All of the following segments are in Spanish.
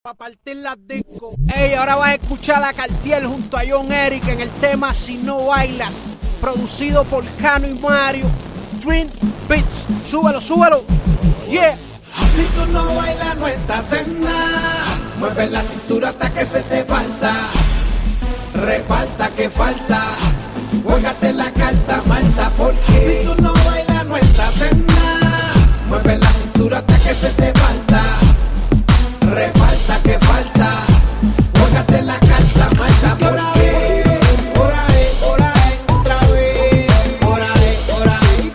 Pa' partir las discos. Ey, ahora vas a escuchar a Cartier junto a John Eric en el tema Si No Bailas, producido por Cano y Mario. Dream Beats. Súbelo, súbelo. Yeah. Si tú no bailas no estás en nada. Mueve la cintura hasta que se te parta. Reparta que falta. Juégate la carta, Marta, porque si tú no bailas no estás en nada. Mueve la cintura hasta que se te parta. Reparta que falta. Juégate la carta, Marta, porque por ahí, otra vez. Por ahí, otra vez.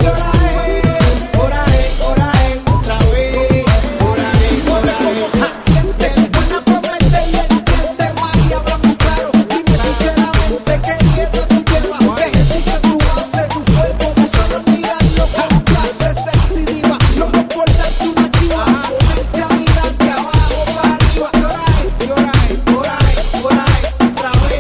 Como serpiente, buena pa' meterle el diente. María, habla muy claro, dime sinceramente qué dieta tú llevas. ¿Qué ejercicio tú haces? Tu cuerpo de solo mirarlo con clase sexy diva. Loco por darte una chiva, ponerte a mirar de abajo para arriba. Por ahí, otra vez.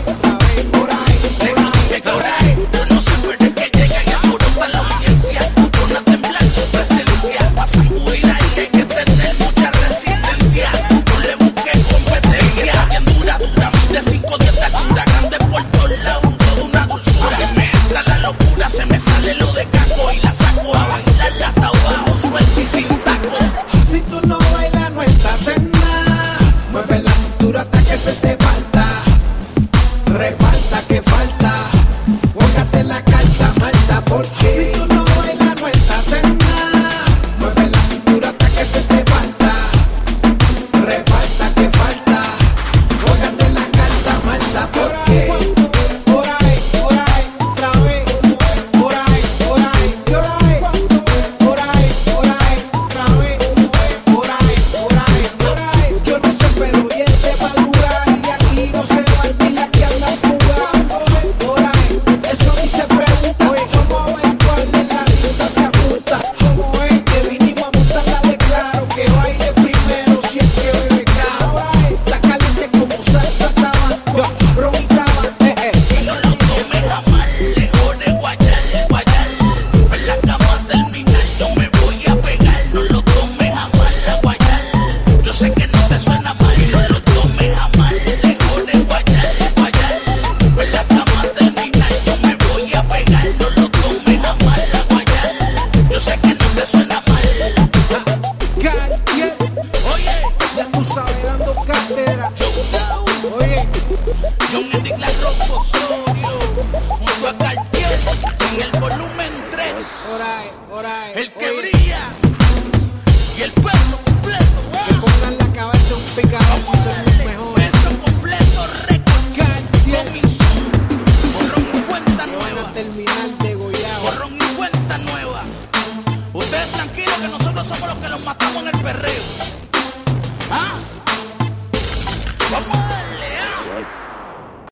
Yo no sé por qué llega y aporta la audiencia. Con a temblar su presencia. Pasan huir ahí, hay que tener mucha resistencia. No le busques competencia. Bien dura, mide 5 10 de altura. Grande por todos lados, toda una dulzura. Me entra la locura, se me sale lo de caco y la saco a bailarla hasta abajo, suelta y sin taco. Si tú no bailas no estás en nada. Mueve la cintura hasta que se te parta. Reparta que falta. Juégate la carta, Marta, porque si tú no bailas no estás en nada. Mueve la cintura hasta que se te parta. Reparta que falta. Juégate la carta, Marta, porque por ahí, otra vez. Por ahí, otra vez. Yo no sé, pero y es de madrugada y de aquí no se va ni la que anda fugada. Por ahí, eso ni se pregunta. ¿Cómo ven cuál en la lista se apunta? ¿Cómo es que vinimos a montarla de claro? Que baile primero si es que bebe caro. Está caliente como salsa tabaco, ron y tabaco. Y no lo tomes jamás, lejos de guayar. En la cama terminar, yo me voy a pegar. No lo tomes jamás, la guayar. Yo sé que no te suena mal, no lo tomes jamás, lejos de guayar. En la cama terminar, yo me voy a pegar. No lo tomes jamás, la guayar. Yo sé que no te suena mal. Cartier, Oye, ya tú sabes, dando cartera. Oye, John Eric La Roca Osorio, junto a Cartier, en el volumen 3. por ahí. El que Oye, brilla y el peso completo. que pongan la cabeza un picado si se